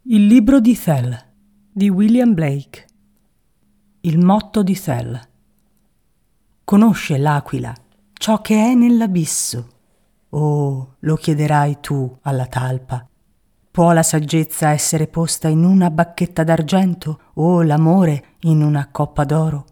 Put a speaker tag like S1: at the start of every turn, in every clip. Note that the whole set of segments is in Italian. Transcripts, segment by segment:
S1: Il libro di Thel di William Blake. Il motto di Thel. Conosce l'aquila ciò che è nell'abisso? Oh, lo chiederai tu alla talpa. Può la saggezza essere posta in una bacchetta d'argento o l'amore in una coppa d'oro?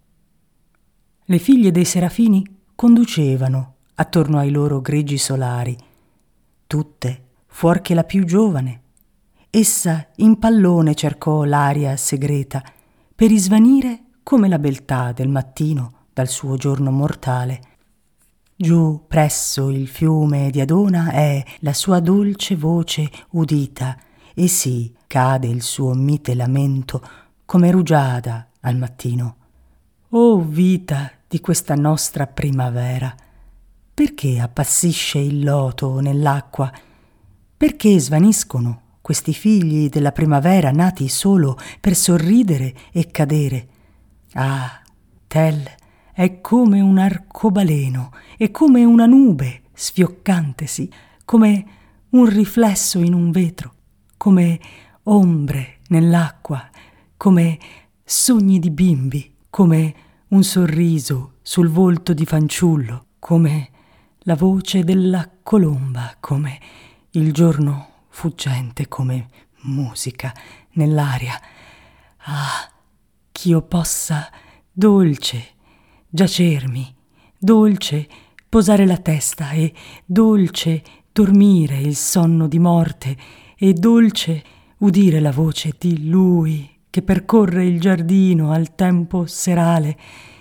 S1: Le figlie dei serafini conducevano attorno ai loro greggi solari, tutte fuor che la più giovane. Essa in pallone cercò l'aria segreta per isvanire come la beltà del mattino dal suo giorno mortale. Giù presso il fiume di Adona è la sua dolce voce udita, e sì cade il suo mite lamento come rugiada al mattino. O vita di questa nostra primavera, perché appassisce il loto nell'acqua? Perché svaniscono questi figli della primavera nati solo per sorridere e cadere? Ah, Thel è come un arcobaleno e come una nube sfioccantesi, come un riflesso in un vetro, come ombre nell'acqua, come sogni di bimbi, come un sorriso sul volto di fanciullo, come la voce della colomba, come il giorno fuggente, come musica nell'aria. Ah, ch'io possa dolce giacermi, dolce posare la testa e dolce dormire il sonno di morte e dolce udire la voce di lui che percorre il giardino al tempo serale.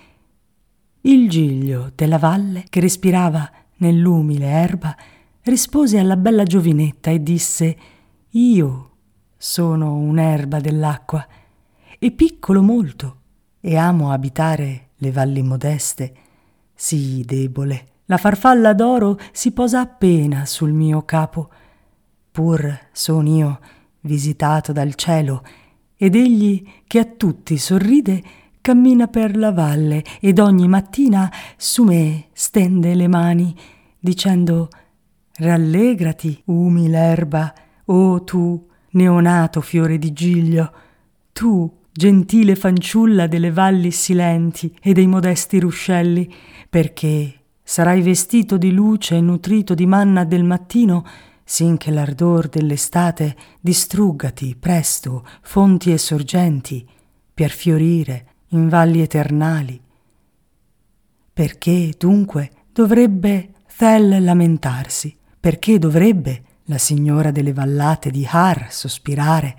S1: Il giglio della valle che respirava nell'umile erba rispose alla bella giovinetta e disse: io sono un'erba dell'acqua e piccolo molto e amo abitare le valli modeste. Sii debole, la farfalla d'oro si posa appena sul mio capo. Pur son io visitato dal cielo, ed egli che a tutti sorride cammina per la valle ed ogni mattina su me stende le mani dicendo: rallegrati, umile erba, o tu neonato fiore di giglio, tu gentile fanciulla delle valli silenti e dei modesti ruscelli, perché sarai vestito di luce e nutrito di manna del mattino, sin che l'ardor dell'estate distruggati presto fonti e sorgenti, per fiorire in valli eternali. Perché dunque dovrebbe Thel lamentarsi? Perché dovrebbe la signora delle vallate di Har sospirare?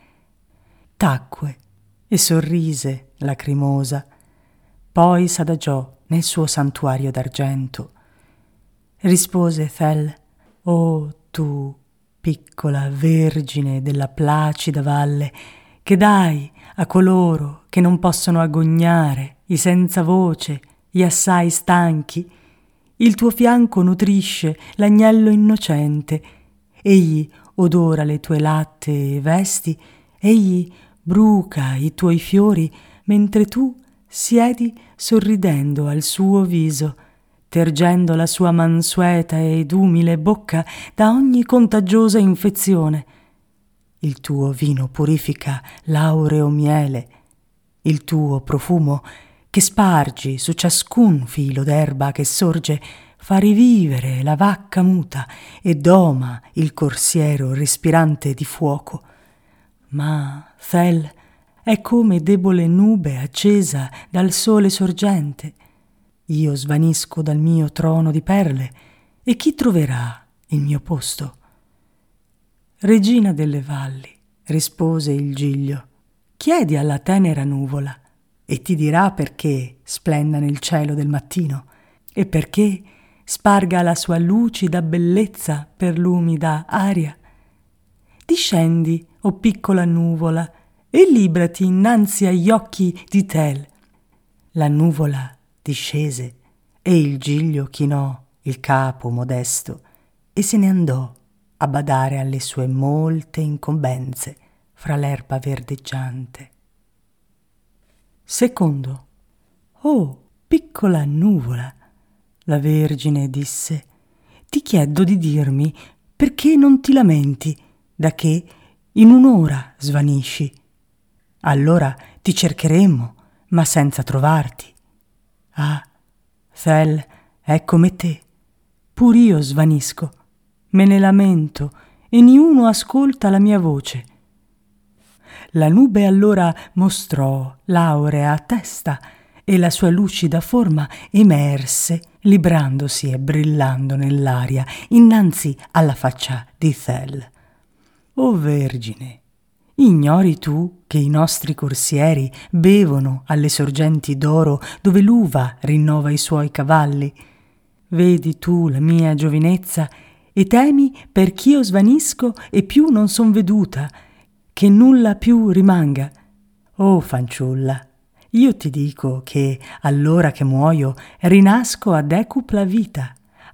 S1: Tacque e sorrise lacrimosa, poi s'adagiò nel suo santuario d'argento. Rispose Thel: o tu, piccola vergine della placida valle, che dai a coloro che non possono agognare, i senza voce, gli assai stanchi, il tuo fianco nutrisce l'agnello innocente, egli odora le tue lattee vesti, egli bruca i tuoi fiori, mentre tu siedi sorridendo al suo viso, tergendo la sua mansueta ed umile bocca da ogni contagiosa infezione. Il tuo vino purifica l'aureo miele, il tuo profumo che spargi su ciascun filo d'erba che sorge fa rivivere la vacca muta e doma il corsiero respirante di fuoco. Ma Thel è come debole nube accesa dal sole sorgente. Io svanisco dal mio trono di perle, e chi troverà il mio posto? Regina delle valli, rispose il giglio, chiedi alla tenera nuvola, e ti dirà perché splenda nel cielo del mattino, e perché sparga la sua lucida bellezza per l'umida aria. Discendi, o piccola nuvola, e librati innanzi agli occhi di Thel. La nuvola discese, e il giglio chinò il capo modesto e se ne andò a badare alle sue molte incombenze fra l'erba verdeggiante. Secondo. Oh, piccola nuvola, la Vergine disse, ti chiedo di dirmi perché non ti lamenti, da che in un'ora svanisci. Allora ti cercheremmo, ma senza trovarti. Ah, Thel è come te. Pur io svanisco, me ne lamento e niuno ascolta la mia voce. La nube allora mostrò l'aurea testa e la sua lucida forma emerse, librandosi e brillando nell'aria innanzi alla faccia di Thel. O Vergine, ignori tu che i nostri corsieri bevono alle sorgenti d'oro dove l'uva rinnova i suoi cavalli? Vedi tu la mia giovinezza e temi perch'io svanisco e più non son veduta, che nulla più rimanga. Oh fanciulla, io ti dico che allora che muoio rinasco a decupla vita,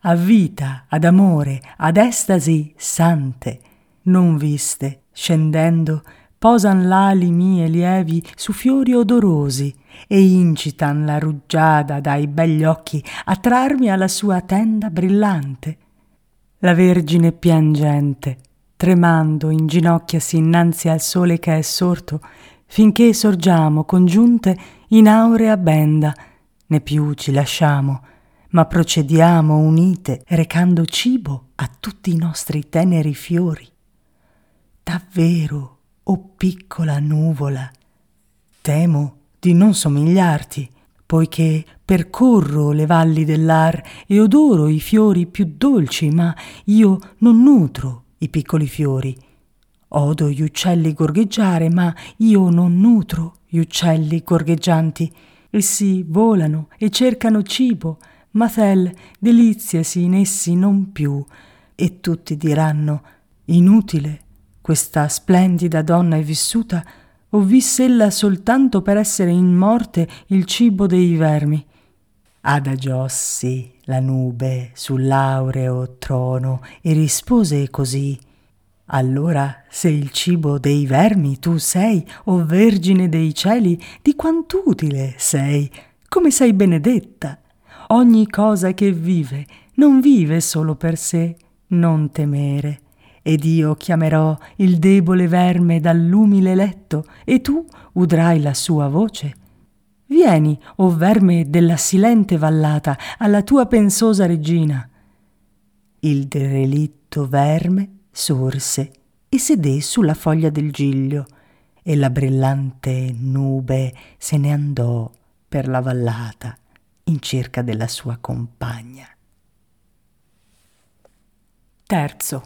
S1: ad amore, ad estasi sante, non viste, scendendo, posan l'ali mie lievi su fiori odorosi e incitan la ruggiada dai begli occhi a trarmi alla sua tenda brillante. La Vergine piangente, tremando, inginocchiasi innanzi al sole che è sorto, finché sorgiamo congiunte in aurea benda, né più ci lasciamo, ma procediamo unite, recando cibo a tutti i nostri teneri fiori. Davvero, o piccola nuvola, temo di non somigliarti, poiché percorro le valli dell'Ar e odoro i fiori più dolci, ma io non nutro i piccoli fiori. Odo gli uccelli gorgheggiare, ma io non nutro gli uccelli gorgheggianti. Essi volano e cercano cibo, ma Thel deliziasi in essi non più, e tutti diranno: inutile, questa splendida donna è vissuta, o viss'ella soltanto per essere in morte il cibo dei vermi. Adagiossi la nube sull'aureo trono e rispose così: allora, se il cibo dei vermi tu sei, o Vergine dei cieli, di quant'utile sei, come sei benedetta. Ogni cosa che vive non vive solo per sé, non temere. Ed io chiamerò il debole verme dall'umile letto, e tu udrai la sua voce. Vieni, o verme della silente vallata, alla tua pensosa regina. Il derelitto verme sorse e sedé sulla foglia del giglio, e la brillante nube se ne andò per la vallata in cerca della sua compagna. Terzo.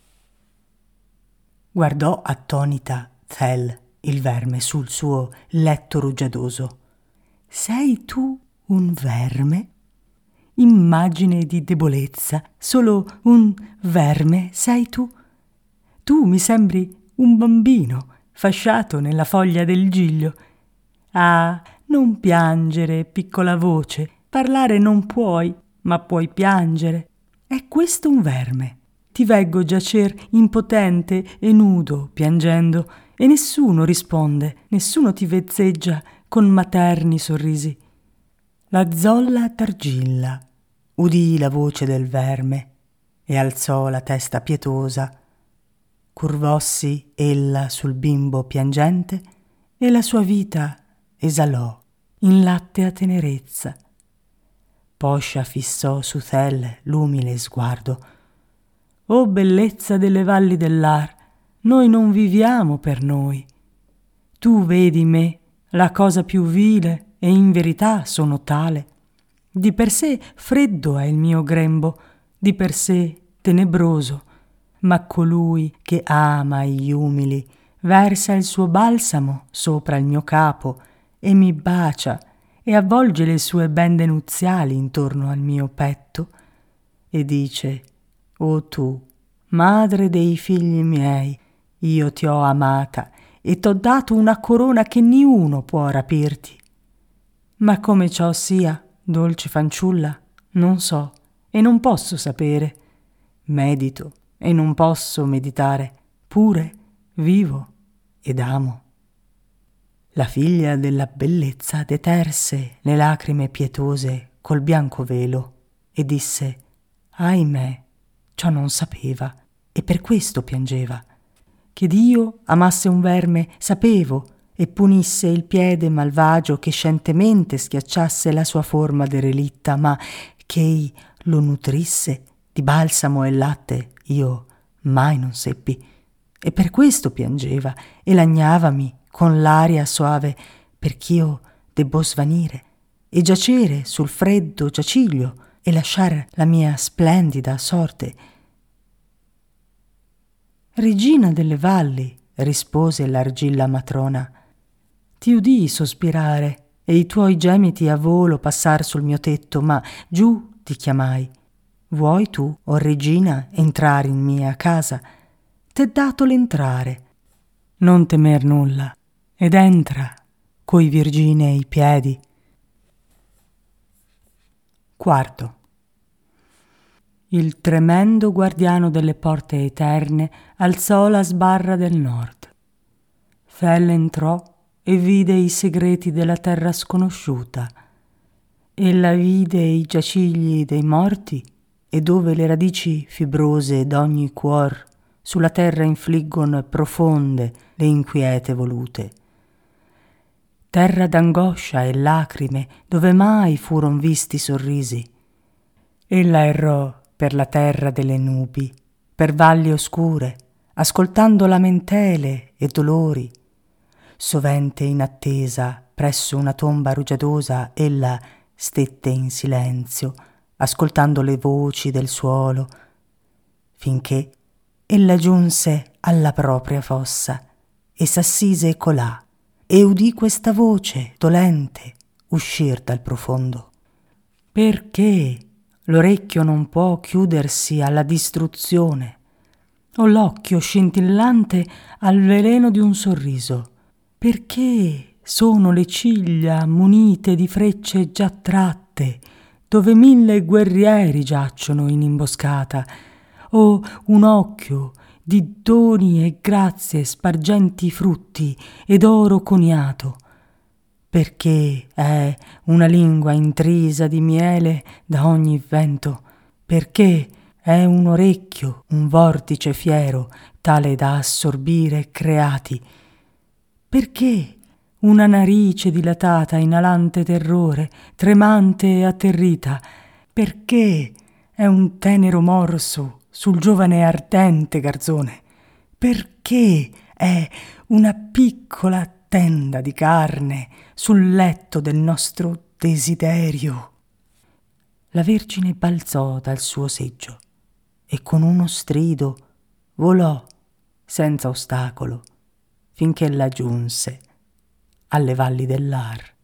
S1: Guardò attonita Thel il verme sul suo letto rugiadoso. Sei tu un verme? Immagine di debolezza, solo un verme sei tu? Tu mi sembri un bambino fasciato nella foglia del giglio. Ah, non piangere, piccola voce, parlare non puoi, ma puoi piangere. È questo un verme. Ti veggo giacer impotente e nudo, piangendo, e nessuno risponde, nessuno ti vezzeggia con materni sorrisi. La zolla d'argilla udì la voce del verme e alzò la testa pietosa. Curvossi ella sul bimbo piangente e la sua vita esalò in lattea tenerezza. Poscia fissò su Thel l'umile sguardo. O bellezza delle valli dell'Ar, noi non viviamo per noi. Tu vedi me, la cosa più vile, e in verità sono tale. Di per sé freddo è il mio grembo, di per sé tenebroso, ma colui che ama gli umili versa il suo balsamo sopra il mio capo e mi bacia e avvolge le sue bende nuziali intorno al mio petto e dice: o tu, madre dei figli miei, io ti ho amata e t'ho dato una corona che niuno può rapirti. Ma come ciò sia, dolce fanciulla, non so e non posso sapere. Medito e non posso meditare, pure vivo ed amo. La figlia della bellezza deterse le lacrime pietose col bianco velo e disse: ahimè, ciò non sapeva e per questo piangeva. che Dio amasse un verme sapevo e punisse il piede malvagio che scientemente schiacciasse la sua forma derelitta, ma ch'ei lo nutrisse di balsamo e latte io mai non seppi, e per questo piangeva e lagnavami con l'aria soave, perch'io debbo svanire e giacere sul freddo giaciglio e lasciar la mia splendida sorte. Regina delle valli, rispose l'argilla matrona, ti udii sospirare e i tuoi gemiti a volo passar sul mio tetto, ma giù ti chiamai. Vuoi tu, o regina, entrare in mia casa? T'è dato l'entrare. Non temer nulla, ed entra coi virginei piedi. Quarto. Il tremendo guardiano delle porte eterne alzò la sbarra del nord. Fell entrò e vide i segreti della terra sconosciuta. Ella vide i giacigli dei morti e dove le radici fibrose d'ogni cuor sulla terra infliggon profonde le inquiete volute. Terra d'angoscia e lacrime dove mai furon visti sorrisi. Ella errò per la terra delle nubi, per valli oscure, ascoltando lamentele e dolori. Sovente in attesa, presso una tomba rugiadosa, ella stette in silenzio, ascoltando le voci del suolo, finché ella giunse alla propria fossa e s'assise colà e udì questa voce dolente uscir dal profondo. Perché l'orecchio non può chiudersi alla distruzione, o l'occhio scintillante al veleno di un sorriso? Perché sono le ciglia munite di frecce già tratte, dove 1000 guerrieri giacciono in imboscata, o un occhio di doni e grazie spargenti frutti ed oro coniato? Perché è una lingua intrisa di miele da ogni vento? Perché è un orecchio, un vortice fiero, tale da assorbire creati? Perché una narice dilatata, inalante terrore, tremante e atterrita? Perché è un tenero morso sul giovane ardente garzone? Perché è una piccola tenda di carne sul letto del nostro desiderio? La Vergine balzò dal suo seggio e con uno strido volò senza ostacolo finché la giunse alle valli dell'Ar.